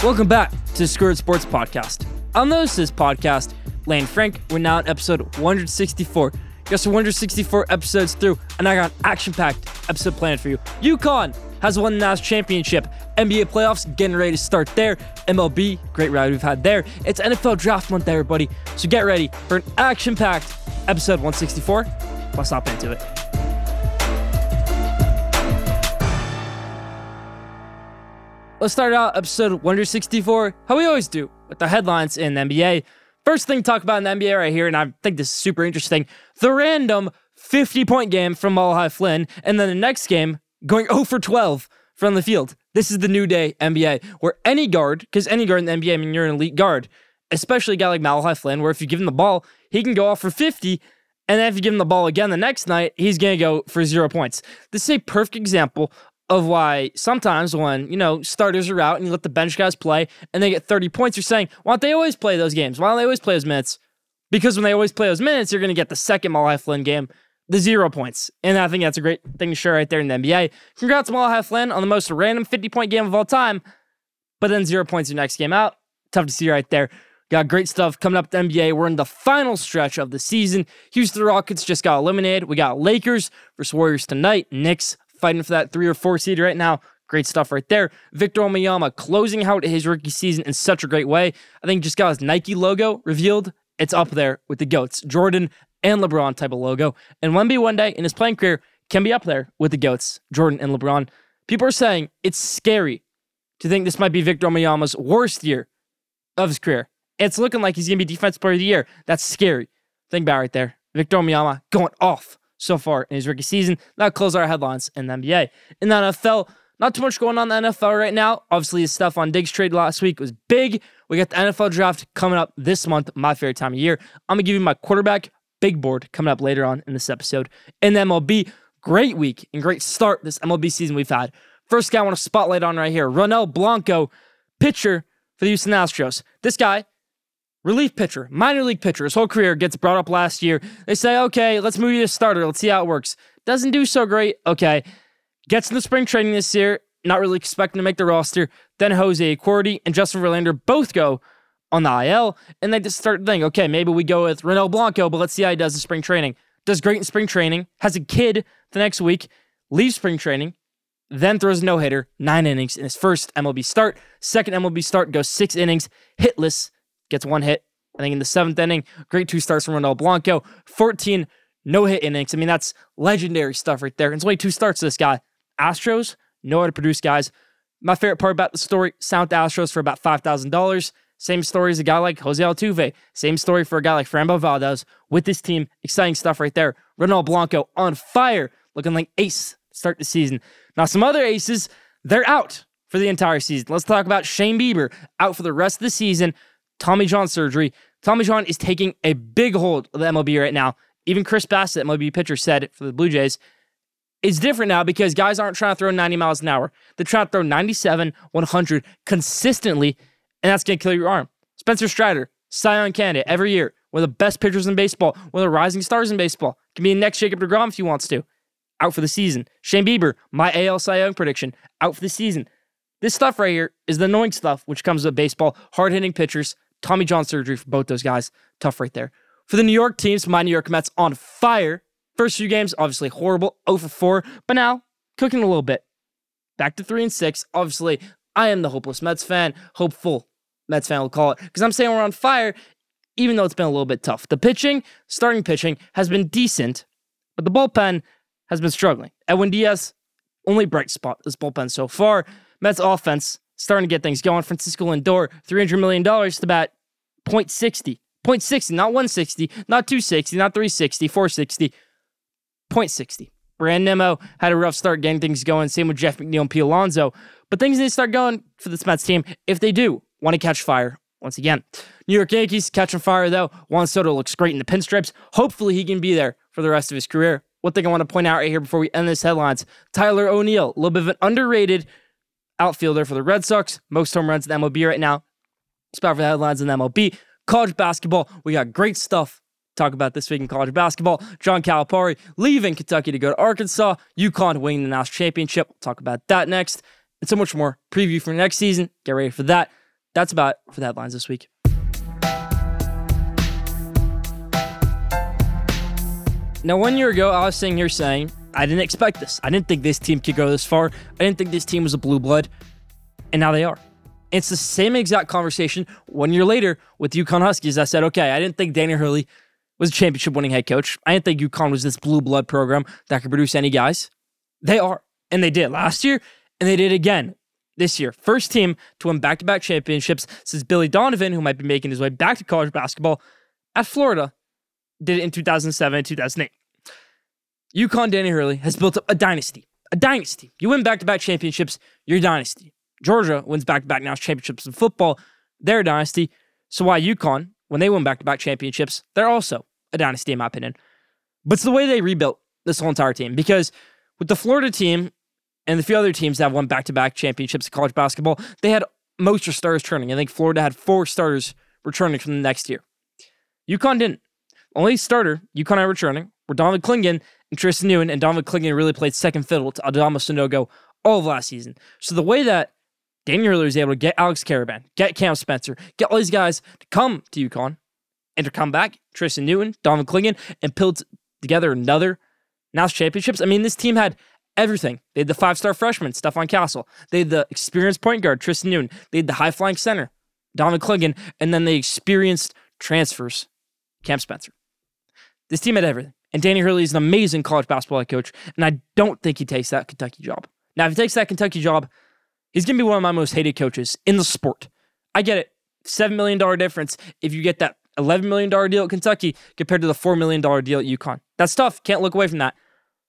Welcome back to the Squared Sports Podcast. On this podcast, Lane Frank, we're now at episode 164. Guess 164 episodes through, and I got an action-packed episode planned for you. UConn has won the national championship. NBA playoffs getting ready to start there. MLB, great ride we've had there. It's NFL draft month, everybody. So get ready for an action-packed episode 164. Let's hop into it. Let's start out episode 164, how we always do, with the headlines in the NBA. First thing to talk about in the NBA right here, and I think this is super interesting, the random 50-point game from Malachi Flynn, and then the next game going 0 for 12 from the field. This is the new day NBA, where any guard, because any guard in the NBA, I mean, you're an elite guard, especially a guy like Malachi Flynn, where if you give him the ball, he can go off for 50, and then if you give him the ball again the next night, he's going to go for 0 points. This is a perfect example of why sometimes when, starters are out and you let the bench guys play and they get 30 points, you're saying, why don't they always play those games? Why don't they always play those minutes? Because when they always play those minutes, you're going to get the second Malachi Flynn game, the 0 points. And I think that's a great thing to share right there in the NBA. Congrats to Malachi Flynn on the most random 50-point game of all time, but then 0 points your next game out. Tough to see right there. Got great stuff coming up at the NBA. We're in the final stretch of the season. Houston Rockets just got eliminated. We got Lakers versus Warriors tonight. Knicks fighting for that 3 or 4 seed right now. Great stuff right there. Victor Wembanyama closing out his rookie season in such a great way. I think just got his Nike logo revealed. It's up there with the GOATs, Jordan and LeBron type of logo. And Wemby one day in his playing career can be up there with the GOATs, Jordan and LeBron. People are saying it's scary to think this might be Victor Wembanyama's worst year of his career. It's looking like he's going to be Defensive Player of the Year. That's scary. Think about it right there. Victor Wembanyama going off so far in his rookie season. That'll close our headlines in the NBA. In the NFL, not too much going on in the NFL right now. Obviously, the Stephon Diggs trade last week was big. We got the NFL draft coming up this month, my favorite time of year. I'm going to give you my quarterback big board coming up later on in this episode. In the MLB, great week and great start this MLB season we've had. First guy I want to spotlight on right here, Ronel Blanco, pitcher for the Houston Astros. This guy, relief pitcher, minor league pitcher, his whole career gets brought up last year. They say, okay, let's move you to starter. Let's see how it works. Doesn't do so great. Okay. Gets into spring training this year. Not really expecting to make the roster. Then Jose Accordi and Justin Verlander both go on the IL. And they just start thinking, okay, maybe we go with Ronel Blanco, but let's see how he does in spring training. Does great in spring training. Has a kid the next week. Leaves spring training. Then throws a no-hitter. 9 innings in his first MLB start. Second MLB start goes 6 innings. Hitless. Gets 1 hit, I think, in the 7th inning. Great 2 starts from Ronel Blanco. 14 no-hit innings. I mean, that's legendary stuff right there. And it's only 2 starts to this guy. Astros know how to produce guys. My favorite part about the story, signed with the Astros for about $5,000. Same story as a guy like Jose Altuve. Same story for a guy like Framber Valdez with this team. Exciting stuff right there. Ronel Blanco on fire, looking like ace to start the season. Now, some other aces, they're out for the entire season. Let's talk about Shane Bieber, out for the rest of the season. Tommy John surgery. Tommy John is taking a big hold of the MLB right now. Even Chris Bassett, MLB pitcher, said for the Blue Jays, it's different now because guys aren't trying to throw 90 miles an hour. They're trying to throw 97, 100 consistently, and that's going to kill your arm. Spencer Strider, Cy Young candidate every year. One of the best pitchers in baseball. One of the rising stars in baseball. Can be the next Jacob deGrom if he wants to. Out for the season. Shane Bieber, my AL Cy Young prediction, out for the season. This stuff right here is the annoying stuff which comes with baseball. Hard-hitting pitchers. Tommy John surgery for both those guys. Tough right there. For the New York teams, my New York Mets on fire. First few games, obviously horrible. 0 for 4. But now, cooking a little bit. Back to 3-6. Obviously, I am the hopeless Mets fan. Hopeful Mets fan will call it. Because I'm saying we're on fire, even though it's been a little bit tough. The pitching, starting pitching, has been decent. But the bullpen has been struggling. Edwin Diaz, only bright spot this bullpen so far. Mets offense, starting to get things going. Francisco Lindor, $300 million to bat .60. .60, not 160, not 260, not 360, 460. .60. Brand Nimmo had a rough start getting things going. Same with Jeff McNeil and Pete Alonso. But things need to start going for this Mets team if they do want to catch fire once again. New York Yankees catching fire, though. Juan Soto looks great in the pinstripes. Hopefully he can be there for the rest of his career. One thing I want to point out right here before we end this headlines, Tyler O'Neill, a little bit of an underrated outfielder for the Red Sox. Most home runs in the MLB right now. Spot for the headlines in the MLB. College basketball, we got great stuff to talk about this week in college basketball. John Calipari leaving Kentucky to go to Arkansas. UConn winning the national championship. We'll talk about that next. And so much more. Preview for next season. Get ready for that. that's about it for the headlines this week. Now, 1 year ago, I was sitting here saying, I didn't expect this. I didn't think this team could go this far. I didn't think this team was a blue blood. And now they are. It's the same exact conversation 1 year later with UConn Huskies. I said, okay, I didn't think Danny Hurley was a championship-winning head coach. I didn't think UConn was this blue blood program that could produce any guys. They are. And they did last year, and they did again this year. First team to win back-to-back championships since Billy Donovan, who might be making his way back to college basketball at Florida, did it in 2007 and 2008. UConn Danny Hurley has built up a dynasty. A dynasty. You win back-to-back championships, you're a dynasty. Georgia wins back-to-back national championships in football, they're a dynasty. So why UConn, when they win back-to-back championships, they're also a dynasty in my opinion. But it's the way they rebuilt this whole entire team. Because with the Florida team and the few other teams that have won back-to-back championships in college basketball, they had most of their starters returning. I think Florida had 4 starters returning from the next year. UConn didn't. Only starter UConn had returning were Donovan Clingan and Tristan Newton, and Donovan Clingan really played second fiddle to Adama Sanogo all of last season. So the way that Danny Hurley was able to get Alex Caravan, get Cam Spencer, get all these guys to come to UConn and to come back, Tristan Newton, Donovan Clingan, and build together another national championships. I mean, this team had everything. They had the 5-star freshman, Stephon Castle. They had the experienced point guard, Tristan Newton. They had the high-flying center, Donovan Clingan, and then they experienced transfers, Cam Spencer. This team had everything. And Danny Hurley is an amazing college basketball head coach, and I don't think he takes that Kentucky job. Now, if he takes that Kentucky job, he's going to be one of my most hated coaches in the sport. I get it. $7 million difference if you get that $11 million deal at Kentucky compared to the $4 million deal at UConn. That's tough. Can't look away from that.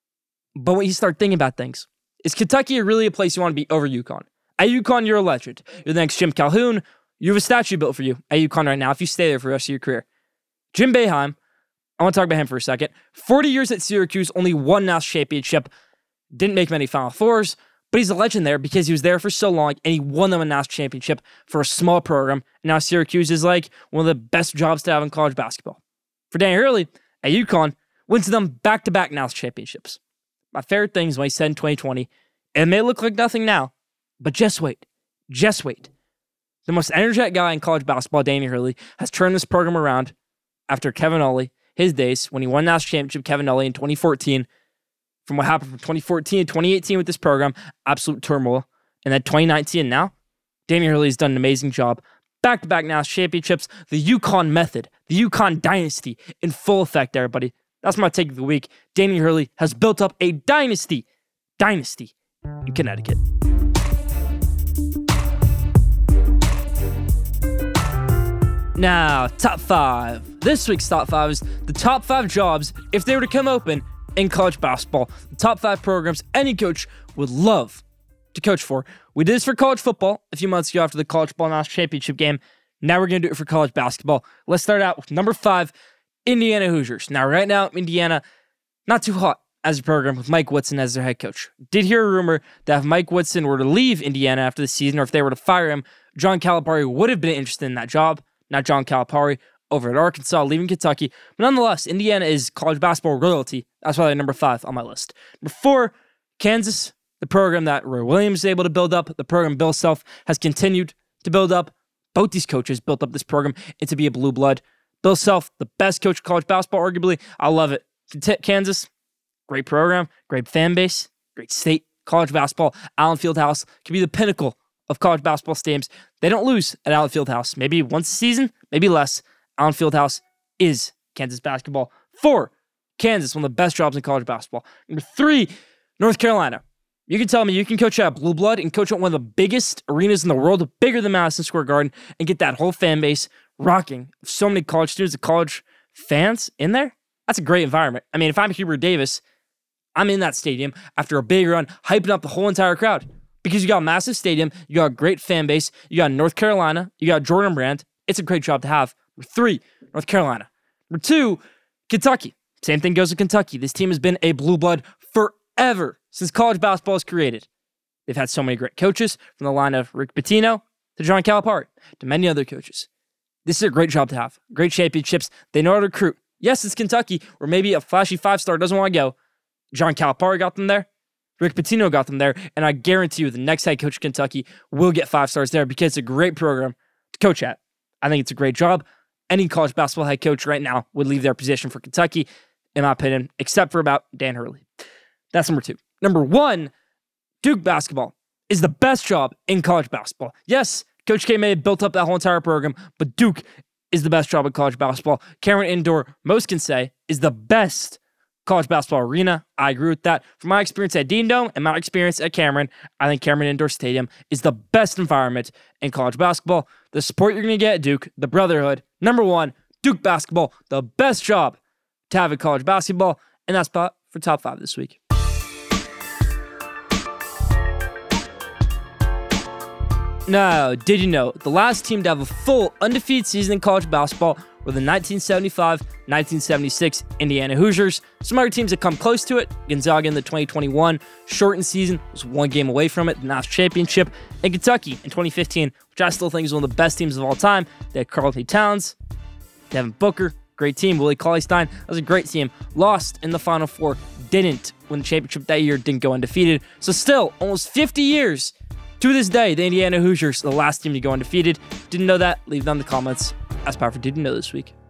But when you start thinking about things, is Kentucky really a place you want to be over UConn? At UConn, you're a legend. You're the next Jim Calhoun. You have a statue built for you at UConn right now if you stay there for the rest of your career. Jim Boeheim, I want to talk about him for a second. 40 years at Syracuse, only one national championship. Didn't make many Final Fours, but he's a legend there because he was there for so long and he won them a national championship for a small program. Now Syracuse is like one of the best jobs to have in college basketball. For Danny Hurley at UConn, wins them back-to-back national championships. My favorite thing is when he said in 2020, it may look like nothing now, but just wait. Just wait. The most energetic guy in college basketball, Danny Hurley, has turned this program around after Kevin Ollie, his days, when he won national championship, Kevin Ollie in 2014, from what happened from 2014 to 2018 with this program, absolute turmoil. And then 2019 and now, Danny Hurley's done an amazing job. Back-to-back national championships, the UConn method, the UConn dynasty in full effect, everybody. That's my take of the week. Danny Hurley has built up a dynasty in Connecticut. Now, top 5. This week's top 5 is the top 5 jobs, if they were to come open in college basketball. The top 5 programs any coach would love to coach for. We did this for college football a few months ago after the college ball national championship game. Now we're going to do it for college basketball. Let's start out with number 5, Indiana Hoosiers. Now, right now, Indiana, not too hot as a program with Mike Woodson as their head coach. Did hear a rumor that if Mike Woodson were to leave Indiana after the season, or if they were to fire him, John Calipari would have been interested in that job. Not John Calipari over at Arkansas, leaving Kentucky. But nonetheless, Indiana is college basketball royalty. That's why they're number 5 on my list. Number 4, Kansas, the program that Roy Williams is able to build up, the program Bill Self has continued to build up. Both these coaches built up this program into be a blue blood. Bill Self, the best coach of college basketball, arguably. I love it. Kansas, great program, great fan base, great state, college basketball. Allen Fieldhouse could be the pinnacle of college basketball stadiums. They don't lose at Allen Fieldhouse. Maybe once a season, maybe less. Allen Fieldhouse is Kansas basketball. 4, Kansas, one of the best jobs in college basketball. Number 3, North Carolina. You can tell me you can coach at Blue Blood and coach at one of the biggest arenas in the world, bigger than Madison Square Garden, and get that whole fan base rocking. So many college students and college fans in there. That's a great environment. I mean, if I'm Hubert Davis, I'm in that stadium after a big run, hyping up the whole entire crowd. Because you got a massive stadium, you got a great fan base, you got North Carolina, you got Jordan Brand. It's a great job to have. Number 3, North Carolina. Number 2, Kentucky. Same thing goes with Kentucky. This team has been a blue blood forever since college basketball was created. They've had so many great coaches, from the line of Rick Pitino to John Calipari to many other coaches. This is a great job to have. Great championships. They know how to recruit. Yes, it's Kentucky, where maybe a flashy 5-star doesn't want to go. John Calipari got them there. Rick Pitino got them there, and I guarantee you the next head coach of Kentucky will get 5 stars there because it's a great program coach at. I think it's a great job. Any college basketball head coach right now would leave their position for Kentucky, in my opinion, except for about Dan Hurley. That's number 2. Number 1, Duke basketball is the best job in college basketball. Yes, Coach K may have built up that whole entire program, but Duke is the best job in college basketball. Cameron Indoor, most can say, is the best college basketball arena. I agree with that. From my experience at Dean Dome and my experience at Cameron, I think Cameron Indoor Stadium is the best environment in college basketball. The support you're going to get at Duke, the brotherhood. Number 1, Duke basketball, the best job to have in college basketball. And that's spot for top 5 this week. Now, did you know the last team to have a full undefeated season in college basketball were the 1975-1976 Indiana Hoosiers? Some other teams that come close to it, Gonzaga in the 2021 shortened season was 1 game away from it, the national championship, and Kentucky in 2015, which I still think is one of the best teams of all time. They had Karl-Anthony Towns, Devin Booker, great team. Willie Cauley-Stein, that was a great team. Lost in the Final Four, didn't win the championship that year, didn't go undefeated. So still, almost 50 years to this day, the Indiana Hoosiers, the last team to go undefeated. Didn't know that? Leave down in the comments. That's power for Didn't Know this week.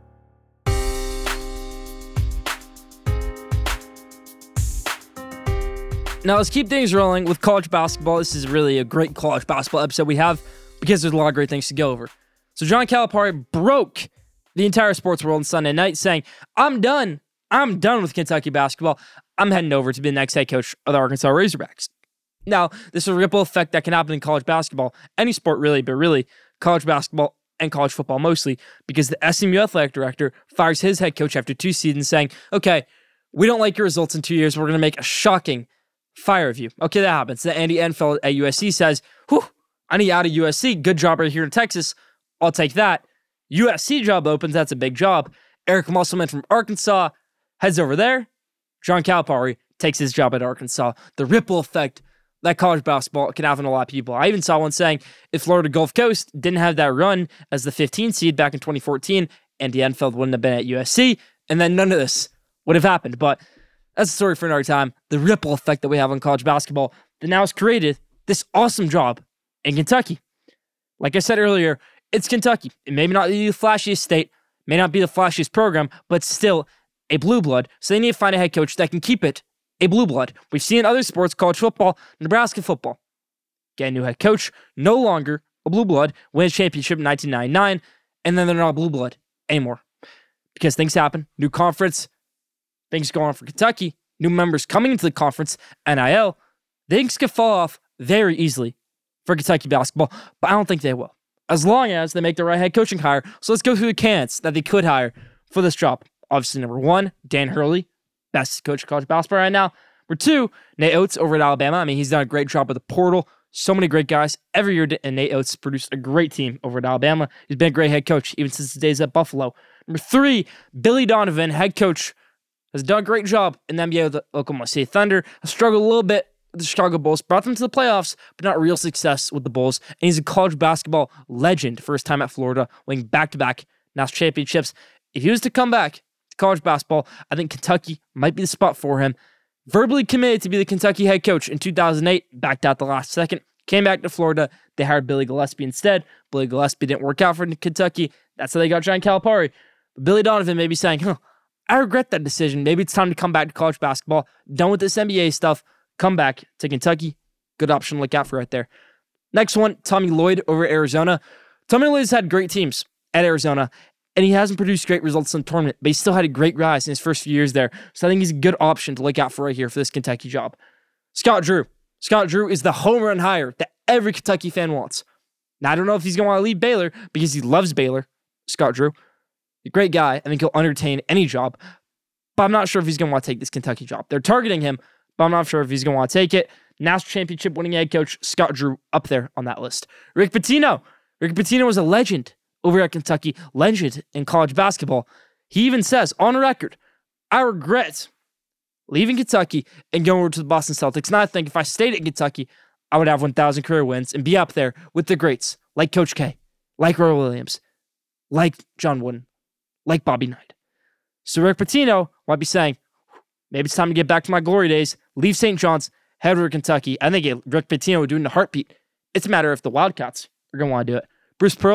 Now let's keep things rolling with college basketball. This is really a great college basketball episode we have because there's a lot of great things to go over. So John Calipari broke the entire sports world on Sunday night saying, I'm done with Kentucky basketball. I'm heading over to be the next head coach of the Arkansas Razorbacks. Now, this is a ripple effect that can happen in college basketball, any sport really, but really college basketball and college football mostly, because the SMU athletic director fires his head coach after 2 seasons saying, okay, we don't like your results in 2 years. We're going to make a shocking fire of you. Okay, that happens. Then Andy Enfield at USC says, whew, I need out of USC. Good job right here in Texas. I'll take that. USC job opens. That's a big job. Eric Musselman from Arkansas heads over there. John Calipari takes his job at Arkansas. The ripple effect that college basketball can have on a lot of people. I even saw one saying if Florida Gulf Coast didn't have that run as the 15 seed back in 2014, Andy Enfield wouldn't have been at USC, and then none of this would have happened. But that's a story for another time. The ripple effect that we have on college basketball that now has created this awesome job in Kentucky. Like I said earlier, it's Kentucky. It may not be the flashiest state, may not be the flashiest program, but still a blue blood. So they need to find a head coach that can keep it a blue blood. We've seen in other sports, college football, Nebraska football. Get a new head coach, no longer a blue blood, win a championship in 1999, and then they're not a blue blood anymore. Because things happen, new conference, things go on for Kentucky, new members coming into the conference, NIL, things could fall off very easily for Kentucky basketball, but I don't think they will. As long as they make the right head coaching hire. So let's go through the candidates that they could hire for this job. Obviously, number 1, Dan Hurley, best coach of college basketball right now. Number 2, Nate Oates over at Alabama. I mean, he's done a great job with the portal. So many great guys. Every year, and Nate Oates produced a great team over at Alabama. He's been a great head coach, even since his days at Buffalo. Number 3, Billy Donovan, head coach, has done a great job in the NBA with the Oklahoma City Thunder. Has struggled a little bit with the Chicago Bulls. Brought them to the playoffs, but not real success with the Bulls. And he's a college basketball legend for his time at Florida, winning back-to-back national championships. If he was to come back college basketball, I think Kentucky might be the spot for him. Verbally committed to be the Kentucky head coach in 2008, backed out the last second, came back to Florida. They hired Billy Gillispie instead. Billy Gillispie didn't work out for Kentucky. That's how they got John Calipari. But Billy Donovan may be saying, I regret that decision. Maybe it's time to come back to college basketball. Done with this NBA stuff. Come back to Kentucky. Good option to look out for right there. Next one, Tommy Lloyd over at Arizona. Tommy Lloyd has had great teams at Arizona, and he hasn't produced great results in the tournament, but he still had a great rise in his first few years there. So I think he's a good option to look out for right here for this Kentucky job. Scott Drew. Scott Drew is the home run hire that every Kentucky fan wants. Now, I don't know if he's going to want to leave Baylor because he loves Baylor. Scott Drew, a great guy. I think he'll entertain any job, but I'm not sure if he's going to want to take this Kentucky job. They're targeting him, but I'm not sure if he's going to want to take it. National championship winning head coach Scott Drew up there on that list. Rick Pitino. Rick Pitino was a legend over at Kentucky, legend in college basketball. He even says, on record, I regret leaving Kentucky and going over to the Boston Celtics. And I think if I stayed at Kentucky, I would have 1,000 career wins and be up there with the greats, like Coach K, like Roy Williams, like John Wooden, like Bobby Knight. So Rick Pitino might be saying, maybe it's time to get back to my glory days, leave St. John's, head over to Kentucky. I think Rick Pitino would do it in a heartbeat. It's a matter if the Wildcats are going to want to do it. Bruce Pearl,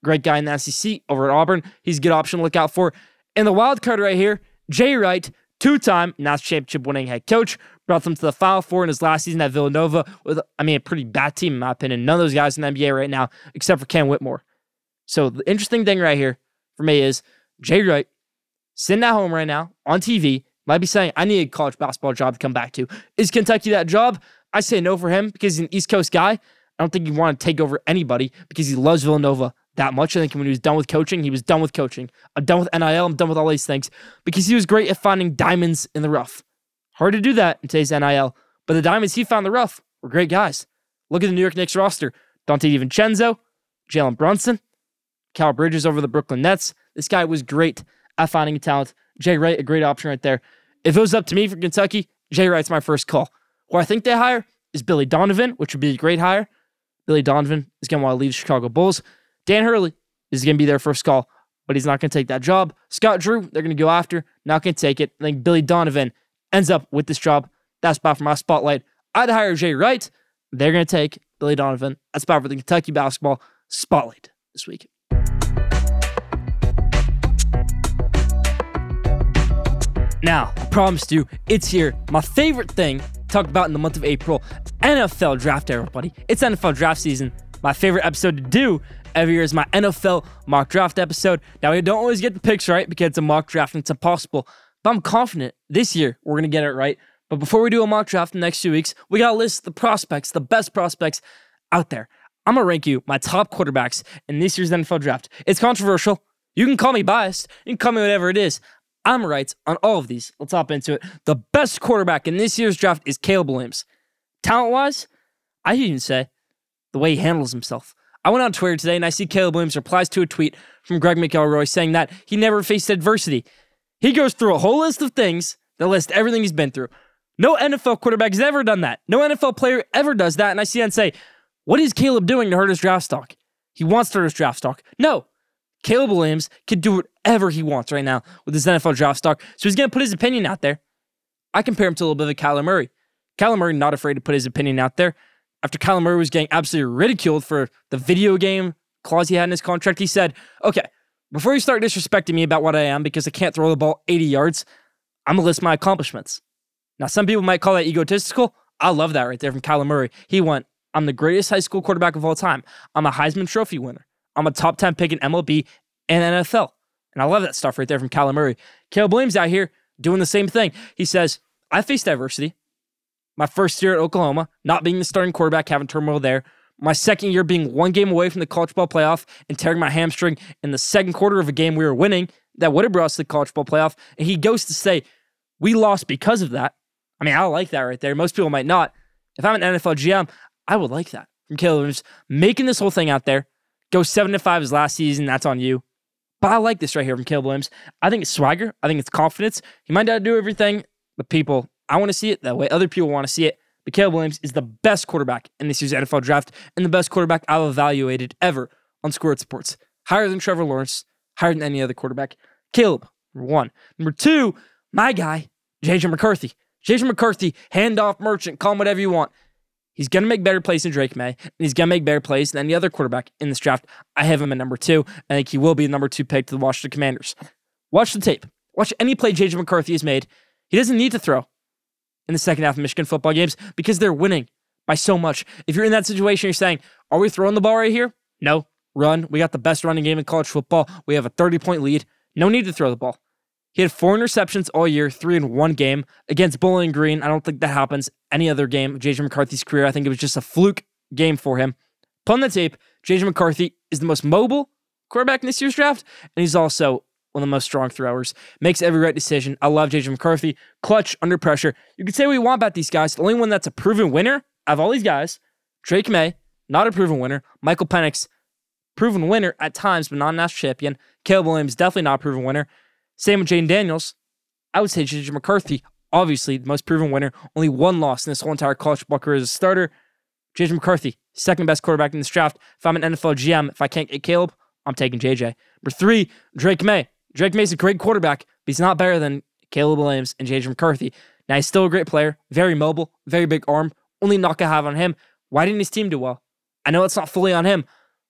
great guy in the SEC over at Auburn. He's a good option to look out for. And the wild card right here, Jay Wright, two-time national championship winning head coach, brought them to the Final Four in his last season at Villanova with, a pretty bad team in my opinion. None of those guys in the NBA right now, except for Cam Whitmore. So the interesting thing right here for me is Jay Wright sitting at home right now on TV, might be saying, I need a college basketball job to come back to. Is Kentucky that job? I say no for him because he's an East Coast guy. I don't think he'd want to take over anybody because he loves Villanova that much. I think when he was done with coaching, he was done with coaching. I'm done with NIL. I'm done with all these things because he was great at finding diamonds in the rough. Hard to do that in today's NIL, but the diamonds he found in the rough were great guys. Look at the New York Knicks roster. Dante DiVincenzo, Jalen Brunson, Cal Bridges over the Brooklyn Nets. This guy was great at finding talent. Jay Wright, a great option right there. If it was up to me for Kentucky, Jay Wright's my first call. Who I think they hire is Billy Donovan, which would be a great hire. Billy Donovan is going to want to leave the Chicago Bulls. Dan Hurley is going to be their first call, but he's not going to take that job. Scott Drew, they're going to go after, not going to take it. I think Billy Donovan ends up with this job. That's about for my spotlight. I'd hire Jay Wright. They're going to take Billy Donovan. That's about for the Kentucky basketball spotlight this week. Now, I promised you, it's here. My favorite thing talked about in the month of April, NFL draft, everybody. It's NFL draft season. My favorite episode to do every year is my NFL mock draft episode. Now, we don't always get the picks right because it's a mock draft and it's impossible, but I'm confident this year we're going to get it right. But before we do a mock draft in the next 2 weeks, we got to list the prospects, the best prospects out there. I'm going to rank you my top quarterbacks in this year's NFL draft. It's controversial. You can call me biased. You can call me whatever it is. I'm right on all of these. Let's hop into it. The best quarterback in this year's draft is Caleb Williams. Talent-wise, I'd even say the way he handles himself. I went on Twitter today and I see Caleb Williams replies to a tweet from Greg McElroy saying that he never faced adversity. He goes through a whole list of things that list everything he's been through. No NFL quarterback has ever done that. No NFL player ever does that. And I see that and say, what is Caleb doing to hurt his draft stock? He wants to hurt his draft stock. No. Caleb Williams can do whatever he wants right now with his NFL draft stock. So he's going to put his opinion out there. I compare him to a little bit of Kyler Murray. Kyler Murray not afraid to put his opinion out there. After Kyler Murray was getting absolutely ridiculed for the video game clause he had in his contract, he said, okay, before you start disrespecting me about what I am because I can't throw the ball 80 yards, I'm going to list my accomplishments. Now, some people might call that egotistical. I love that right there from Kyler Murray. He went, I'm the greatest high school quarterback of all time. I'm a Heisman Trophy winner. I'm a top 10 pick in MLB and NFL. And I love that stuff right there from Kyler Murray. Caleb Williams out here doing the same thing. He says, I faced adversity. My first year at Oklahoma, not being the starting quarterback, having turmoil there. My second year being one game away from the college ball playoff and tearing my hamstring in the second quarter of a game we were winning that would have brought us to the college ball playoff. And he goes to say, we lost because of that. I mean, I like that right there. Most people might not. If I'm an NFL GM, I would like that from Caleb Williams. Making this whole thing out there. Go 7-5 his last season. That's on you. But I like this right here from Caleb Williams. I think it's swagger. I think it's confidence. He might not do everything, but people, I want to see it that way. Other people want to see it. But Caleb Williams is the best quarterback in this year's NFL draft and the best quarterback I've evaluated ever on Squared Sports. Higher than Trevor Lawrence. Higher than any other quarterback. Caleb, number one. Number two, my guy, J.J. McCarthy. J.J. McCarthy, handoff merchant, call him whatever you want. He's going to make better plays than Drake May, and he's going to make better plays than any other quarterback in this draft. I have him at number two. I think he will be the number two pick to the Washington Commanders. Watch the tape. Watch any play J.J. McCarthy has made. He doesn't need to throw in the second half of Michigan football games because they're winning by so much. If you're in that situation, you're saying, are we throwing the ball right here? No. Run. We got the best running game in college football. We have a 30-point lead. No need to throw the ball. He had 4 interceptions all year, 3 in one game against Bowling Green. I don't think that happens any other game of J.J. McCarthy's career. I think it was just a fluke game for him. Put on the tape, J.J. McCarthy is the most mobile quarterback in this year's draft, and he's also one of the most strong throwers. Makes every right decision. I love J.J. McCarthy. Clutch, under pressure. You can say what you want about these guys. The only one that's a proven winner out of all these guys, Drake May, not a proven winner. Michael Penix, proven winner at times, but not a national champion. Caleb Williams, definitely not a proven winner. Same with Jaden Daniels. I would say J.J. McCarthy, obviously the most proven winner. Only one loss in this whole entire college football career as a starter. J.J. McCarthy, second best quarterback in this draft. If I'm an NFL GM, if I can't get Caleb, I'm taking J.J. Number 3, Drake May. Drake May's a great quarterback, but he's not better than Caleb Williams and J.J. McCarthy. Now, he's still a great player, very mobile, very big arm. Only knock I have on him, why didn't his team do well? I know it's not fully on him,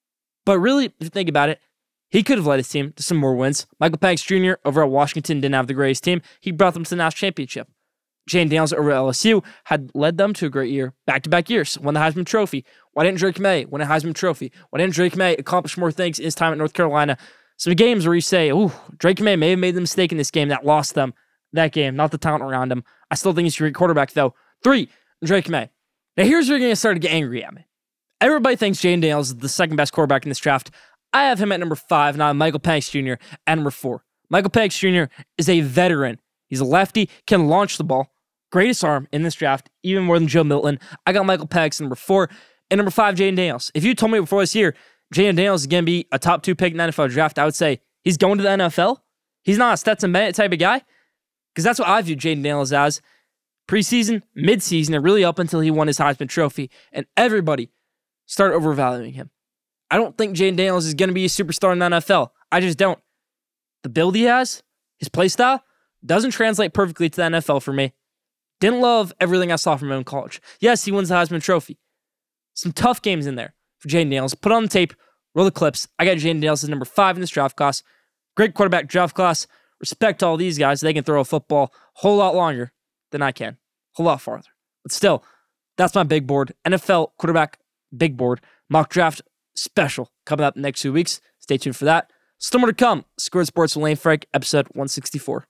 But really, if you think about it, he could have led his team to some more wins. Michael Penix Jr. over at Washington didn't have the greatest team. He brought them to the national championship. Jayden Daniels over at LSU had led them to a great year, back-to-back years, won the Heisman Trophy. Why didn't Drake May win a Heisman Trophy? Why didn't Drake May accomplish more things in his time at North Carolina? Some games where you say, ooh, Drake May may have made the mistake in this game that lost them that game, not the talent around him. I still think he's a great quarterback, though. 3, Drake May. Now, here's where you're going to start to get angry at me. Everybody thinks Jayden Daniels is the second best quarterback in this draft. I have him at number 5, and I have Michael Penix Jr. at number 4. Michael Penix Jr. is a veteran. He's a lefty, can launch the ball. Greatest arm in this draft, even more than Joe Milton. I got Michael Penix at number 4. And number 5, Jayden Daniels. If you told me before this year, Jayden Daniels is going to be a top 2 pick in the NFL draft, I would say he's going to the NFL. He's not a Stetson Bennett type of guy. Because that's what I view Jayden Daniels as. Preseason, midseason, and really up until he won his Heisman Trophy. And everybody started overvaluing him. I don't think Jayden Daniels is going to be a superstar in the NFL. I just don't. The build he has, his play style, doesn't translate perfectly to the NFL for me. Didn't love everything I saw from him in college. Yes, he wins the Heisman Trophy. Some tough games in there for Jayden Daniels. Put on the tape, roll the clips. I got Jayden Daniels as number 5 in this draft class. Great quarterback draft class. Respect to all these guys. They can throw a football a whole lot longer than I can. A whole lot farther. But still, that's my big board. NFL quarterback big board. Mock draft special coming up next 2 weeks. Stay tuned for that. Still more to come. Squared Sports with Lane Frank, episode 164.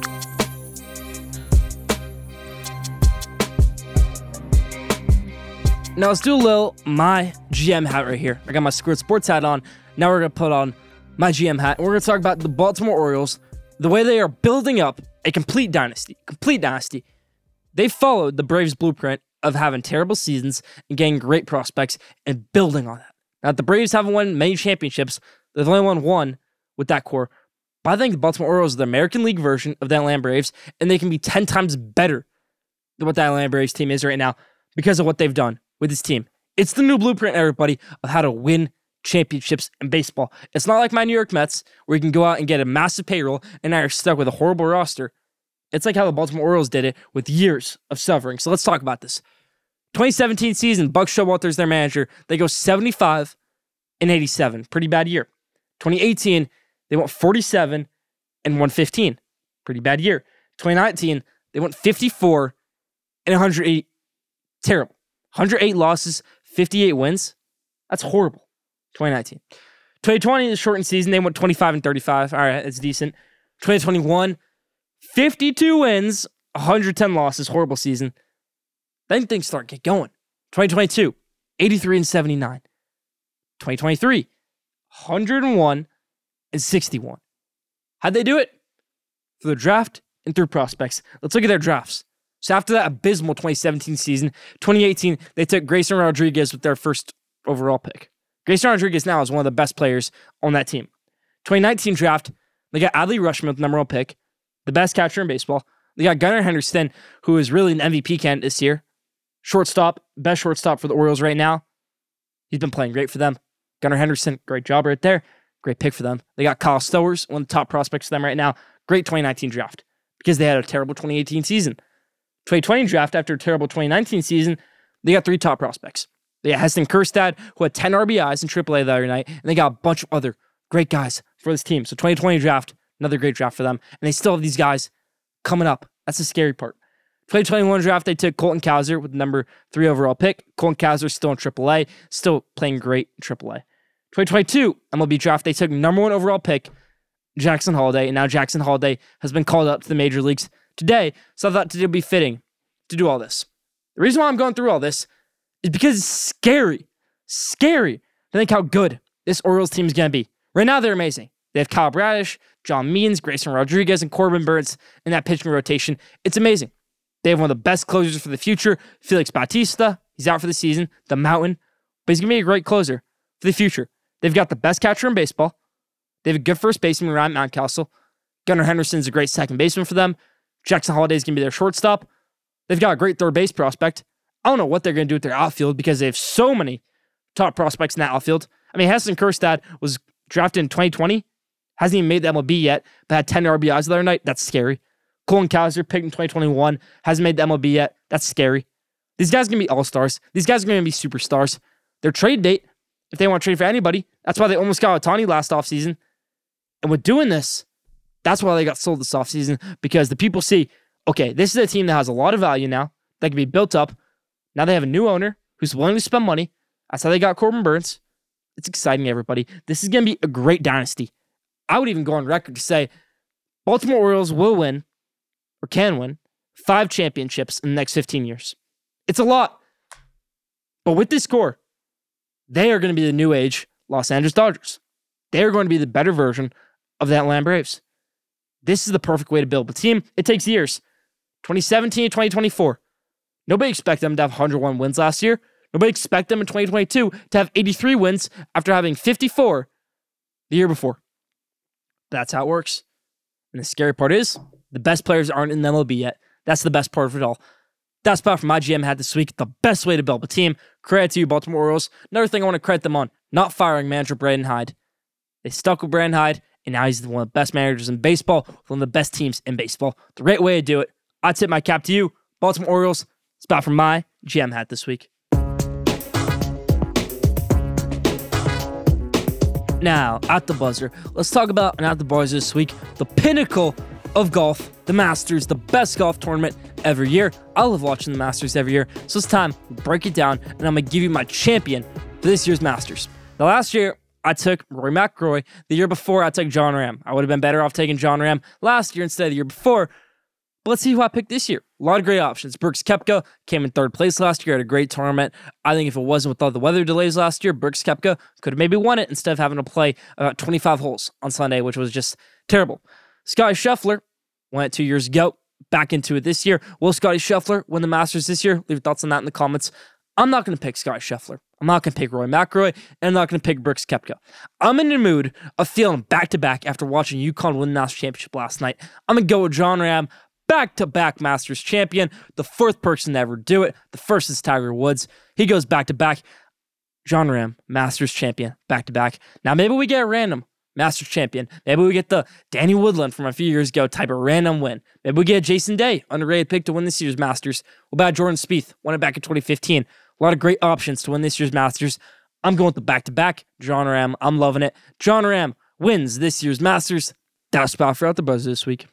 Now let's do a little my GM hat right here. I got my Squared Sports hat on. Now we're going to put on my GM hat. And we're going to talk about the Baltimore Orioles, the way they are building up a complete dynasty. They followed the Braves' blueprint of having terrible seasons and getting great prospects and building on that. Now, the Braves haven't won many championships. They've only won one with that core. But I think the Baltimore Orioles are the American League version of the Atlanta Braves, and they can be 10 times better than what the Atlanta Braves team is right now because of what they've done with this team. It's the new blueprint, everybody, of how to win championships in baseball. It's not like my New York Mets, where you can go out and get a massive payroll and now you're stuck with a horrible roster. It's like how the Baltimore Orioles did it with years of suffering. So let's talk about this. 2017 season, Buck Showalter's their manager. They go 75-87. Pretty bad year. 2018, they went 47-115. Pretty bad year. 2019, they went 54-108. Terrible. 108 losses, 58 wins. That's horrible. 2019. 2020, the shortened season, they went 25-35. All right, that's decent. 2021, 52 wins, 110 losses. Horrible season. Then things start get going. 2022, 83-79. 2023, 101-61. How'd they do it? Through the draft and through prospects. Let's look at their drafts. So after that abysmal 2017 season, 2018, they took Grayson Rodriguez with their first overall pick. Grayson Rodriguez now is one of the best players on that team. 2019 draft, they got Adley Rutschman with the number 1 pick, the best catcher in baseball. They got Gunnar Henderson, who is really an MVP candidate this year. Shortstop, best shortstop for the Orioles right now. He's been playing great for them. Gunnar Henderson, great job right there. Great pick for them. They got Kyle Stowers, one of the top prospects for them right now. Great 2019 draft because they had a terrible 2018 season. 2020 draft, after a terrible 2019 season, they got 3 top prospects. They got Heston Kjerstad, who had 10 RBIs in AAA the other night, and they got a bunch of other great guys for this team. So 2020 draft, another great draft for them. And they still have these guys coming up. That's the scary part. 2021 draft, they took Colton Cowser with the number 3 overall pick. Colton Cowser still in AAA, still playing great in AAA. 2022 MLB draft, they took number 1 overall pick, Jackson Holliday, and now Jackson Holliday has been called up to the major leagues today, so I thought it would be fitting to do all this. The reason why I'm going through all this is because it's scary to think how good this Orioles team is going to be. Right now, they're amazing. They have Kyle Bradish, John Means, Grayson Rodriguez, and Corbin Burns in that pitching rotation. It's amazing. They have one of the best closers for the future, Felix Bautista. He's out for the season, the Mountain, but he's going to be a great closer for the future. They've got the best catcher in baseball. They have a good first baseman, Ryan Mountcastle. Gunnar Henderson's a great second baseman for them. Jackson Holliday's going to be their shortstop. They've got a great third base prospect. I don't know what they're going to do with their outfield because they have so many top prospects in that outfield. I mean, Heston Kjerstad was drafted in 2020. Hasn't even made the MLB yet, but had 10 RBIs the other night. That's scary. Colton Cowser, picked in 2021, hasn't made the MLB yet. That's scary. These guys are going to be all-stars. These guys are going to be superstars. Their trade date if they want to trade for anybody. That's why they almost got Ohtani last offseason. And with doing this, that's why they got sold this offseason, because the people see, okay, this is a team that has a lot of value now that can be built up. Now they have a new owner who's willing to spend money. That's how they got Corbin Burns. It's exciting, everybody. This is going to be a great dynasty. I would even go on record to say Baltimore Orioles will win, or can win, 5 championships in the next 15 years. It's a lot. But with this core, they are going to be the new age Los Angeles Dodgers. They are going to be the better version of the Atlanta Braves. This is the perfect way to build a team. It takes years. 2017 to 2024. Nobody expected them to have 101 wins last year. Nobody expected them in 2022 to have 83 wins after having 54 the year before. That's how it works. And the scary part is, the best players aren't in the MLB yet. That's the best part of it all. That's about for my GM hat this week. The best way to build a team. Credit to you, Baltimore Orioles. Another thing I want to credit them on, not firing manager Brandon Hyde. They stuck with Brandon Hyde, and now he's one of the best managers in baseball, one of the best teams in baseball. The right way to do it. I tip my cap to you, Baltimore Orioles. It's about for my GM hat this week. Now, at the buzzer, let's talk about an at the buzzer this week, the pinnacle of golf, the Masters, the best golf tournament every year. I love watching the Masters every year, so it's time to break it down, and I'm going to give you my champion for this year's Masters. Now, last year, I took Rory McIlroy. The year before, I took Jon Rahm. I would have been better off taking Jon Rahm last year instead of the year before. But let's see who I picked this year. A lot of great options. Brooks Koepka came in 3rd place last year, had a great tournament. I think if it wasn't with all the weather delays last year, Brooks Koepka could have maybe won it instead of having to play about 25 holes on Sunday, which was just terrible. Scottie Scheffler won it 2 years ago, back into it this year. Will Scottie Scheffler win the Masters this year? Leave your thoughts on that in the comments. I'm not going to pick Scottie Scheffler. I'm not going to pick Rory McIlroy, and I'm not going to pick Brooks Koepka. I'm in the mood of feeling back-to-back after watching UConn win the Masters Championship last night. I'm going to go with Jon Rahm, back-to-back Masters champion, the 4th person to ever do it. The first is Tiger Woods. He goes back-to-back. Jon Rahm, Masters champion, back-to-back. Now, maybe we get a random Masters champion. Maybe we get the Danny Woodland from a few years ago type of random win. Maybe we get Jason Day, underrated pick to win this year's Masters. What about Jordan Spieth? Won it back in 2015. A lot of great options to win this year's Masters. I'm going with the back-to-back. Jon Rahm, I'm loving it. Jon Rahm wins this year's Masters. That's about for Out the Buzz this week.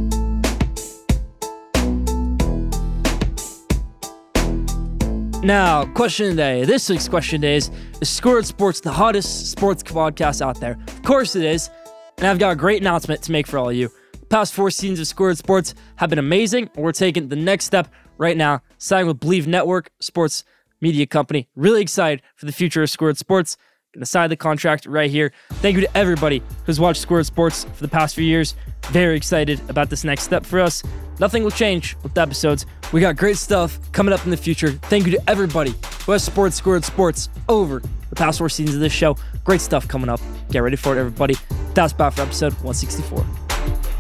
Now, question of the day. This week's question of the day is Scored Sports the hottest sports podcast out there? Of course it is. And I've got a great announcement to make for all of you. The past 4 seasons of Scored Sports have been amazing. We're taking the next step right now, signing with Believe Network, sports media company. Really excited for the future of Scored Sports. Gonna sign the contract right here. Thank you to everybody who's watched Scored Sports for the past few years. Very excited about this next step for us. Nothing will change with the episodes. We got great stuff coming up in the future. Thank you to everybody who has supported Scored Sports over the past 4 seasons of this show. Great stuff coming up. Get ready for it, everybody. That's about for episode 164.